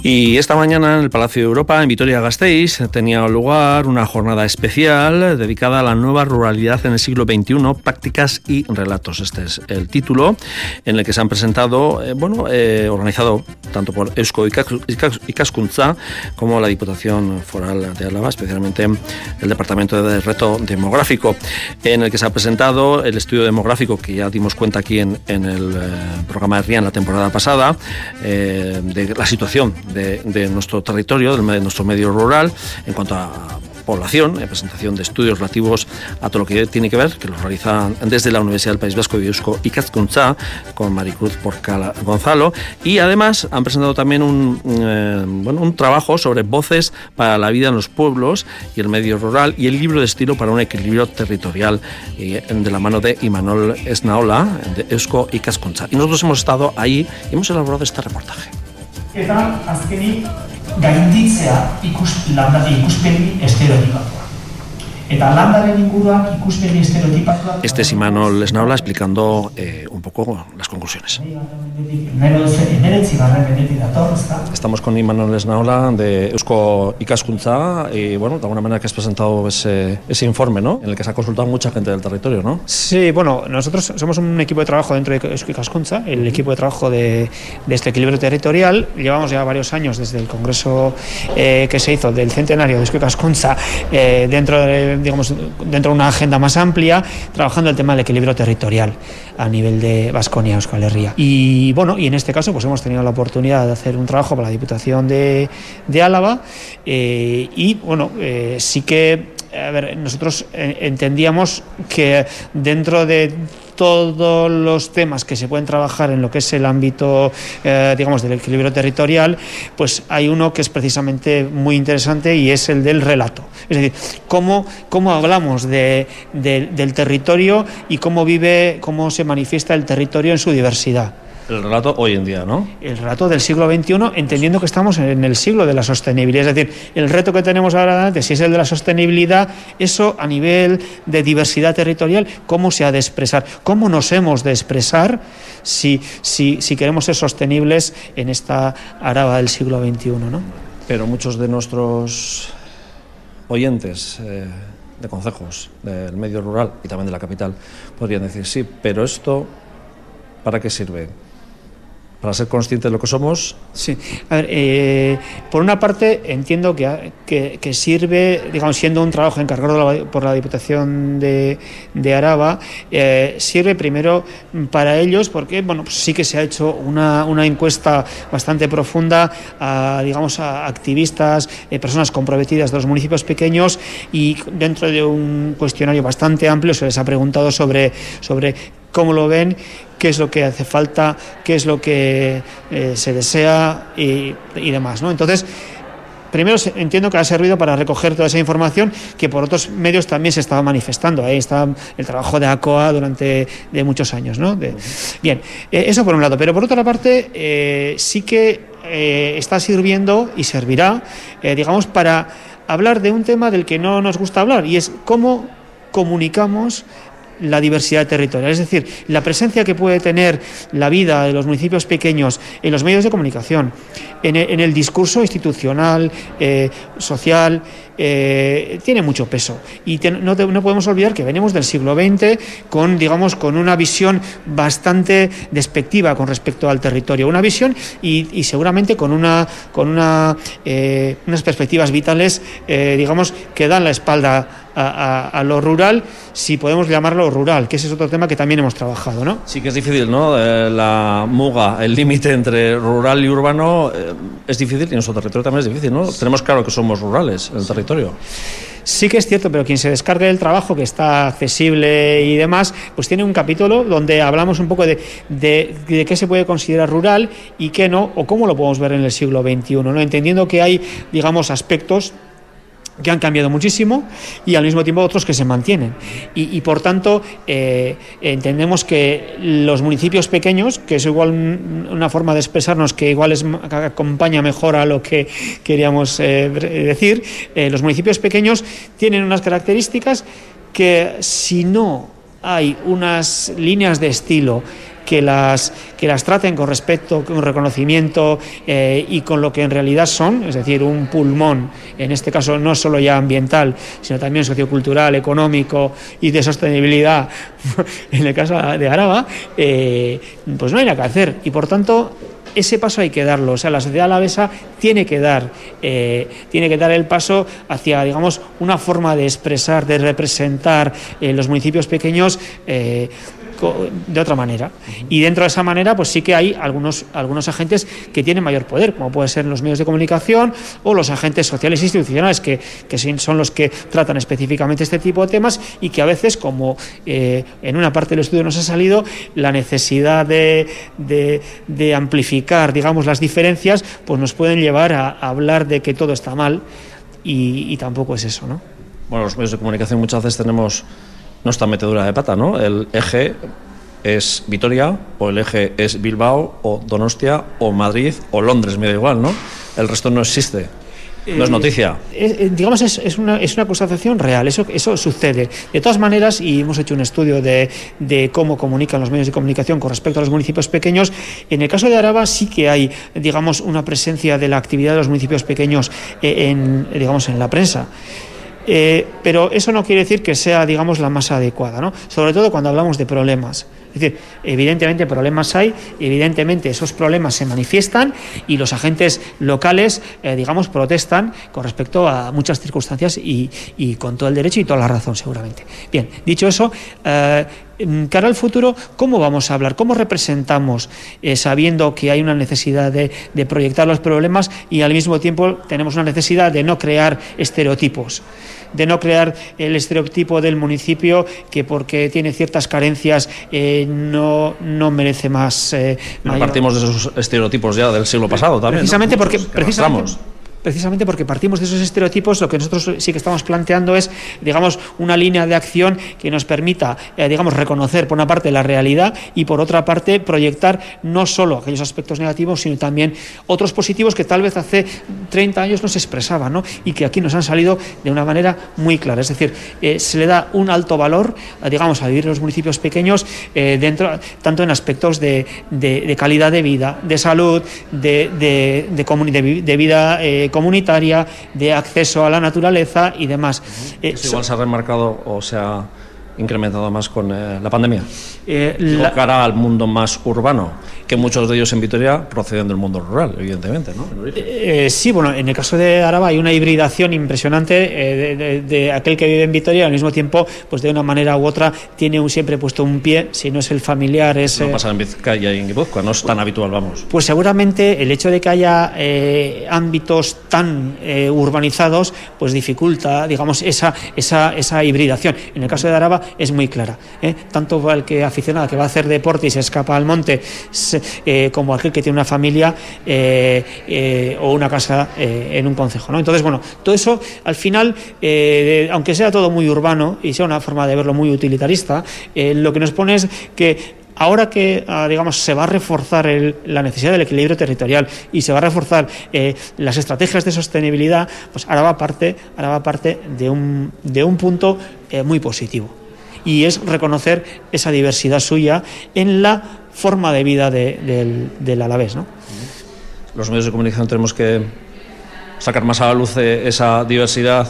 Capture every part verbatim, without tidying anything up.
Y esta mañana en el Palacio de Europa, en Vitoria-Gasteiz, tenía lugar una jornada especial dedicada a la nueva ruralidad en el siglo veintiuno, prácticas y relatos. Este es el título en el que se han presentado, eh, bueno, eh, organizado tanto por Eusko Ikaskuntza como la Diputación Foral de Álava, especialmente el Departamento de Reto Demográfico, en el que se ha presentado el estudio demográfico que ya dimos cuenta aquí en, en el eh, programa de R I A en la temporada pasada, eh, de la situación de, de nuestro territorio, de nuestro medio rural, en cuanto a población, en presentación de estudios relativos a todo lo que tiene que ver, que lo realizan desde la Universidad del País Vasco y Eusko Ikaskuntza, con Maricruz Porcal Gonzalo, y además han presentado también un, eh, bueno, un trabajo sobre voces para la vida en los pueblos y el medio rural, y el libro de estilo para un equilibrio territorial, eh, de la mano de Imanol Esnaola, de Eusko Ikaskuntza. Y nosotros hemos estado ahí y hemos elaborado este reportaje. Eta azkenik gainditzea ikus, landare ikuspegi estereotipatua. Eta landaren inguruan ikuspegi estereotipatua. Este es Imanol Esnaola explicando eh, un poco las conclusiones. Estamos con Imanol Esnaola de Eusko Ikaskuntza y, bueno, de alguna manera que has presentado ese, ese informe, ¿no?, en el que se ha consultado mucha gente del territorio, ¿no? Sí, bueno, nosotros somos un equipo de trabajo dentro de Eusko Ikaskuntza, el equipo de trabajo de, de este equilibrio territorial. Llevamos ya varios años desde el congreso eh, que se hizo del centenario de Eusko Ikaskuntza, eh, dentro de, digamos, dentro de una agenda más amplia, trabajando el tema del equilibrio territorial a nivel de Baskonia, Euskal Herria. Y bueno, y en este caso pues hemos tenido la oportunidad de hacer un trabajo para la Diputación de, de Álava, eh, y bueno, eh, sí que, a ver, nosotros entendíamos que dentro de todos los temas que se pueden trabajar en lo que es el ámbito, eh, digamos, del equilibrio territorial, pues hay uno que es precisamente muy interesante y es el del relato. Es decir, cómo, cómo hablamos de, de, del territorio y cómo vive, cómo se manifiesta el territorio en su diversidad. El relato hoy en día, ¿no? El relato del siglo veintiuno, entendiendo que estamos en el siglo de la sostenibilidad. Es decir, el reto que tenemos ahora, si es el de la sostenibilidad, eso a nivel de diversidad territorial, ¿cómo se ha de expresar? ¿Cómo nos hemos de expresar si, si, si queremos ser sostenibles en esta Araba del siglo veintiuno, ¿no? Pero muchos de nuestros oyentes eh, de concejos del medio rural y también de la capital podrían decir, sí, pero esto, ¿para qué sirve? ¿Para ser conscientes de lo que somos? Sí. A ver, eh, por una parte entiendo que, que, que sirve, digamos, siendo un trabajo encargado la, por la Diputación de, de Araba, eh, sirve primero para ellos porque, bueno, pues sí que se ha hecho una, una encuesta bastante profunda a, digamos, a activistas, eh, personas comprometidas de los municipios pequeños, y dentro de un cuestionario bastante amplio se les ha preguntado sobre, sobre cómo lo ven, qué es lo que hace falta, qué es lo que eh, se desea y, y demás, ¿no? Entonces, primero entiendo que ha servido para recoger toda esa información que por otros medios también se estaba manifestando. Ahí está el trabajo de ACOA durante de muchos años, ¿no? De, bien, eh, eso por un lado. Pero por otra parte, eh, sí que eh, está sirviendo y servirá, eh, digamos, para hablar de un tema del que no nos gusta hablar, y es cómo comunicamos la diversidad territorial, es decir, la presencia que puede tener la vida de los municipios pequeños en los medios de comunicación, en el, en el discurso institucional, eh, social, eh, tiene mucho peso. Y te, no, te, no podemos olvidar que venimos del siglo veinte con, digamos, con una visión bastante despectiva con respecto al territorio, una visión y, y seguramente con una con una eh, unas perspectivas vitales, eh, digamos, que dan la espalda A, a, a lo rural, si podemos llamarlo rural, que ese es otro tema que también hemos trabajado, ¿no? Sí que es difícil, ¿no? Eh, la muga, el límite entre rural y urbano eh, es difícil, y nuestro territorio también es difícil, ¿no? Sí. Tenemos claro que somos rurales en el territorio. Sí que es cierto, pero quien se descargue el trabajo, que está accesible y demás, pues tiene un capítulo donde hablamos un poco de, de, de qué se puede considerar rural y qué no, o cómo lo podemos ver en el siglo veintiuno, ¿no? Entendiendo que hay, digamos, aspectos que han cambiado muchísimo y al mismo tiempo otros que se mantienen, y, y por tanto eh, entendemos que los municipios pequeños, que es igual una forma de expresarnos que igual es, que acompaña mejor a lo que queríamos eh, decir, eh, los municipios pequeños tienen unas características que, si no hay unas líneas de estilo que las, que las traten con respeto, con reconocimiento eh, y con lo que en realidad son, es decir, un pulmón, en este caso no solo ya ambiental, sino también sociocultural, económico y de sostenibilidad, en el caso de Araba, eh, pues no hay nada que hacer. Y por tanto, ese paso hay que darlo. O sea, la sociedad alavesa tiene que dar, eh, tiene que dar el paso hacia, digamos, una forma de expresar, de representar eh, los municipios pequeños eh, de otra manera. Y dentro de esa manera, pues sí que hay algunos, algunos agentes que tienen mayor poder, como pueden ser los medios de comunicación o los agentes sociales e institucionales, que, que son los que tratan específicamente este tipo de temas y que a veces, como eh, en una parte del estudio nos ha salido, la necesidad de, de, de amplificar, digamos, las diferencias, pues nos pueden llevar a, a hablar de que todo está mal y, y tampoco es eso, ¿no? Bueno, los medios de comunicación muchas veces tenemos nuestra metedura de pata, ¿no? El eje es Vitoria, o el eje es Bilbao, o Donostia, o Madrid, o Londres, me da igual, ¿no? El resto no existe. No es noticia. Eh, eh, digamos, es, es, una, es una constatación real, eso, eso sucede. De todas maneras, y hemos hecho un estudio de, de cómo comunican los medios de comunicación con respecto a los municipios pequeños, en el caso de Araba sí que hay, digamos, una presencia de la actividad de los municipios pequeños eh, en, digamos, en la prensa. Eh, pero eso no quiere decir que sea, digamos, la más adecuada, ¿no? Sobre todo cuando hablamos de problemas. Es decir, evidentemente problemas hay, evidentemente esos problemas se manifiestan y los agentes locales, eh, digamos, protestan con respecto a muchas circunstancias y, y con todo el derecho y toda la razón, seguramente. Bien, dicho eso, eh, cara al futuro, ¿cómo vamos a hablar? ¿Cómo representamos, eh, sabiendo que hay una necesidad de, de proyectar los problemas y al mismo tiempo tenemos una necesidad de no crear estereotipos? De no crear el estereotipo del municipio que porque tiene ciertas carencias eh, no, no merece más. Eh, no partimos de esos estereotipos ya del siglo pasado también. Precisamente ¿no? porque. Muchos, precisamente, Precisamente porque partimos de esos estereotipos, lo que nosotros sí que estamos planteando es, digamos, una línea de acción que nos permita, eh, digamos, reconocer por una parte la realidad y por otra parte proyectar no solo aquellos aspectos negativos, sino también otros positivos que tal vez hace treinta años no se expresaban, ¿no? Y que aquí nos han salido de una manera muy clara. Es decir, eh, se le da un alto valor, eh, digamos, a vivir en los municipios pequeños, eh, dentro, tanto en aspectos de, de, de calidad de vida, de salud, de, de, de, comuni- de, de vida eh, comunitaria, de acceso a la naturaleza y demás. Uh-huh. Eh, Eso igual se ha remarcado o se ha incrementado más con eh, la pandemia. Eh, la... cara al mundo más urbano, que muchos de ellos en Vitoria proceden del mundo rural, evidentemente, ¿no? Eh, sí, bueno, en el caso de Araba hay una hibridación impresionante eh, de, de, de aquel que vive en Vitoria y al mismo tiempo, pues de una manera u otra, tiene un, siempre puesto un pie, si no es el familiar, es... No pasa en Vizcaya y en Guipúzcoa, no es tan habitual, vamos. Pues seguramente el hecho de que haya eh, ámbitos tan eh, urbanizados, pues dificulta, digamos, esa, esa, esa hibridación. En el caso de Araba es muy clara, ¿eh? Tanto el que aficionado que va a hacer deporte y se escapa al monte, se, eh, como aquel que tiene una familia eh, eh, o una casa eh, en un concejo, ¿no? Entonces, bueno, todo eso al final, eh, aunque sea todo muy urbano y sea una forma de verlo muy utilitarista, eh, lo que nos pone es que ahora que, digamos, se va a reforzar el, la necesidad del equilibrio territorial y se va a reforzar eh, las estrategias de sostenibilidad, pues ahora va parte, ahora va parte de un, de un punto eh, muy positivo. Y es reconocer esa diversidad suya en la forma de vida de, del, del alavés, ¿no? Los medios de comunicación tenemos que sacar más a la luz esa diversidad,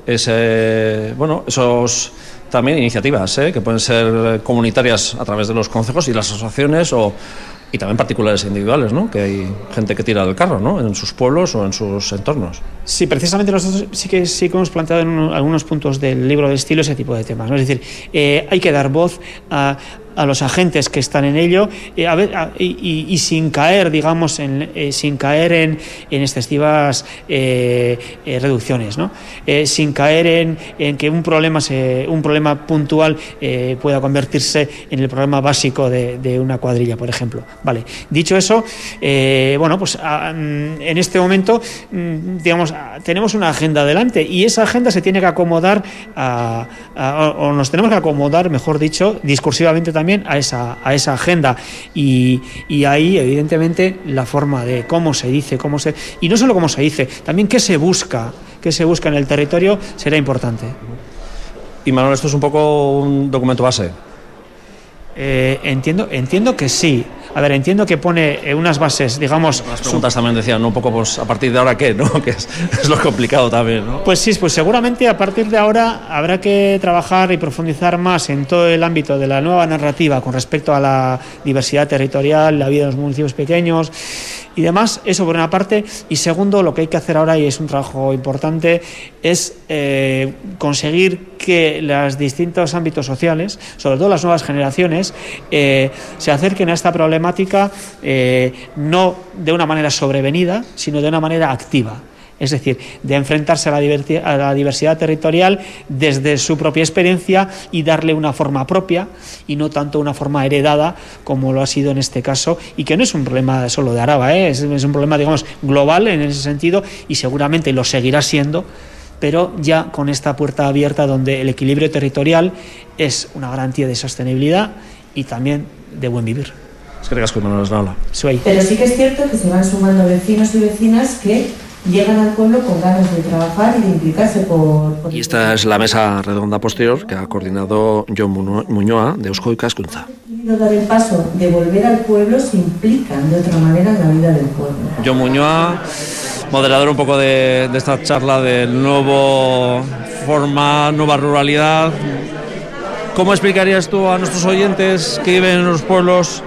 ese, bueno, esos también iniciativas ¿eh? que pueden ser comunitarias a través de los concejos y las asociaciones o y también particulares e individuales, ¿no? Que hay gente que tira del carro, ¿no? En sus pueblos o en sus entornos. Sí, precisamente nosotros sí que sí que hemos planteado en uno, algunos puntos del libro de estilo ese tipo de temas, ¿no? Es decir, eh, hay que dar voz a a los agentes que están en ello eh, a ver, a, y, y sin caer, digamos, en, eh, sin caer en, en excesivas eh, eh, reducciones, ¿no? Eh, sin caer en, en que un problema se, un problema puntual eh, pueda convertirse en el problema básico de, de una cuadrilla, por ejemplo. Vale. Dicho eso, eh, bueno, pues a, en este momento, digamos, tenemos una agenda adelante y esa agenda se tiene que acomodar a, a, o nos tenemos que acomodar, mejor dicho, discursivamente también a esa, a esa agenda y, y ahí evidentemente la forma de cómo se dice, cómo se y no solo cómo se dice, también qué se busca, qué se busca en el territorio será importante. Y Manuel, esto es un poco un documento base. Eh, entiendo, entiendo que sí. A ver, entiendo que pone unas bases, digamos... Las preguntas también decían, ¿no? Un poco, pues, a partir de ahora, ¿qué? ¿No? Que es, es lo complicado también, ¿no? Pues sí, pues seguramente a partir de ahora habrá que trabajar y profundizar más en todo el ámbito de la nueva narrativa con respecto a la diversidad territorial, la vida de los municipios pequeños y demás. Eso por una parte. Y segundo, lo que hay que hacer ahora, y es un trabajo importante, es eh, conseguir que los distintos ámbitos sociales, sobre todo las nuevas generaciones, eh, se acerquen a esta problemática eh, no de una manera sobrevenida, sino de una manera activa. Es decir, de enfrentarse a la, diversi- a la diversidad territorial desde su propia experiencia y darle una forma propia y no tanto una forma heredada como lo ha sido en este caso, y que no es un problema solo de Araba, ¿eh? es, es un problema, digamos, global en ese sentido, y seguramente lo seguirá siendo, pero ya con esta puerta abierta donde el equilibrio territorial es una garantía de sostenibilidad y también de buen vivir. Es que recas con nos habla. Soy. Pero sí que es cierto que se van sumando vecinos y vecinas que llegan al pueblo con ganas de trabajar y de implicarse por... por... Y esta es la mesa redonda posterior que ha coordinado Jon Muñoa, de Eusko Ikaskuntza. Dar el paso de volver al pueblo se implican de otra manera en la vida del pueblo. Jon Muñoa, moderador un poco de, de esta charla del nuevo forma, nueva ruralidad. ¿Cómo explicarías tú a nuestros oyentes que viven en los pueblos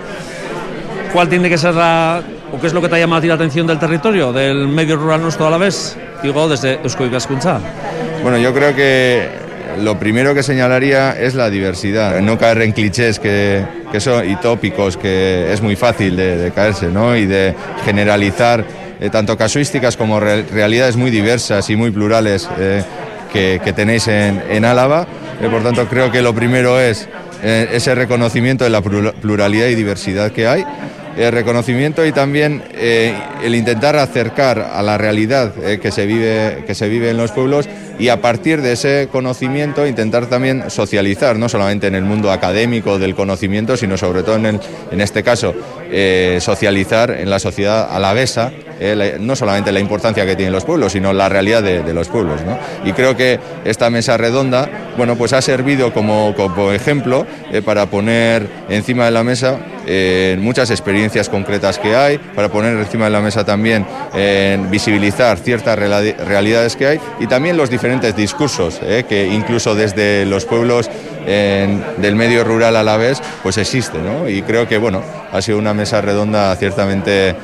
cuál tiene que ser la... ¿O qué es lo que te ha llamado a ti la atención del territorio, del medio rural nuestro a la vez? Digo, desde Eusko Ikaskuntza. Bueno, yo creo que lo primero que señalaría es la diversidad. No caer en clichés que, que son, y tópicos que es muy fácil de, de caerse, ¿no? Y de generalizar eh, tanto casuísticas como re, realidades muy diversas y muy plurales eh, que, que tenéis en, en Álava. Eh, por tanto, creo que lo primero es eh, ese reconocimiento de la pluralidad y diversidad que hay. El reconocimiento y también eh, el intentar acercar a la realidad eh, que se vive, que se vive en los pueblos, y a partir de ese conocimiento intentar también socializar, no solamente en el mundo académico del conocimiento, sino sobre todo en, el, en este caso eh, socializar en la sociedad alavesa, eh, la, no solamente la importancia que tienen los pueblos, sino la realidad de, de los pueblos, ¿no? Y creo que esta mesa redonda, bueno, pues ha servido como, como ejemplo eh, para poner encima de la mesa eh, muchas experiencias concretas que hay, para poner encima de la mesa también eh, visibilizar ciertas realidades que hay, y también los diferentes discursos eh, que incluso desde los pueblos eh, del medio rural alavés pues existe, ¿no? Y creo que bueno, ha sido una mesa redonda ciertamente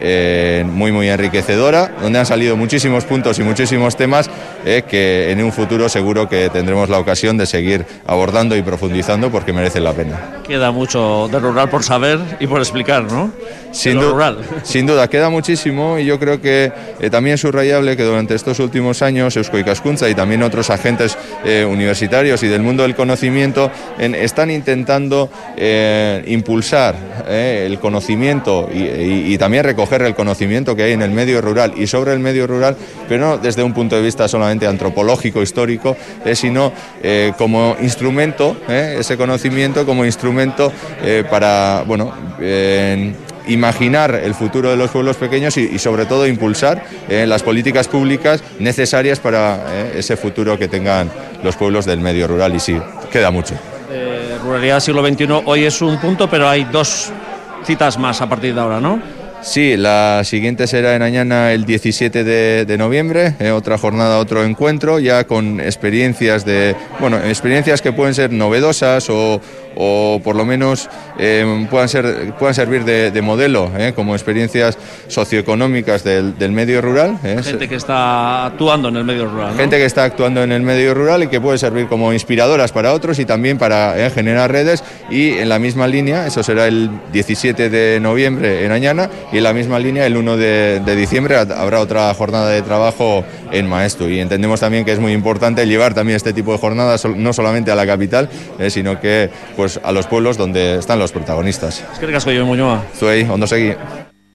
Eh, muy muy enriquecedora, donde han salido muchísimos puntos y muchísimos temas eh, que en un futuro seguro que tendremos la ocasión de seguir abordando y profundizando, porque merece la pena. Queda mucho de rural por saber y por explicar, ¿no? Sin, du rural. Sin duda, queda muchísimo, y yo creo que eh, también es subrayable que durante estos últimos años Eusko Ikaskuntza y también otros agentes eh, universitarios y del mundo del conocimiento en, están intentando eh, impulsar eh, el conocimiento y, y, y también recoger el conocimiento que hay en el medio rural y sobre el medio rural, pero no desde un punto de vista solamente antropológico, histórico, eh, sino eh, como instrumento, eh, ese conocimiento como instrumento eh, para, bueno, eh, imaginar el futuro de los pueblos pequeños y, y sobre todo impulsar eh, las políticas públicas necesarias para eh, ese futuro que tengan los pueblos del medio rural. Y sí, queda mucho. Eh, ruralidad siglo veintiuno hoy es un punto, pero hay dos citas más a partir de ahora, ¿no? Sí, la siguiente será en Añana el diecisiete de noviembre, eh, otra jornada, otro encuentro, ya con experiencias de, bueno, experiencias que pueden ser novedosas o, o por lo menos eh, puedan ser, puedan servir de, de modelo, eh, como experiencias socioeconómicas del, del medio rural. Eh. Gente que está actuando en el medio rural, ¿no? Gente que está actuando en el medio rural y que puede servir como inspiradoras para otros y también para eh, generar redes, y en la misma línea, eso será el diecisiete de noviembre en Añana, y en la misma línea el uno de diciembre habrá otra jornada de trabajo en Maestu, y entendemos también que es muy importante llevar también este tipo de jornadas no solamente a la capital, eh, sino que pues a los pueblos donde están los protagonistas. Es que ricasco, Jon Muñoa. Zuei, ondo segi.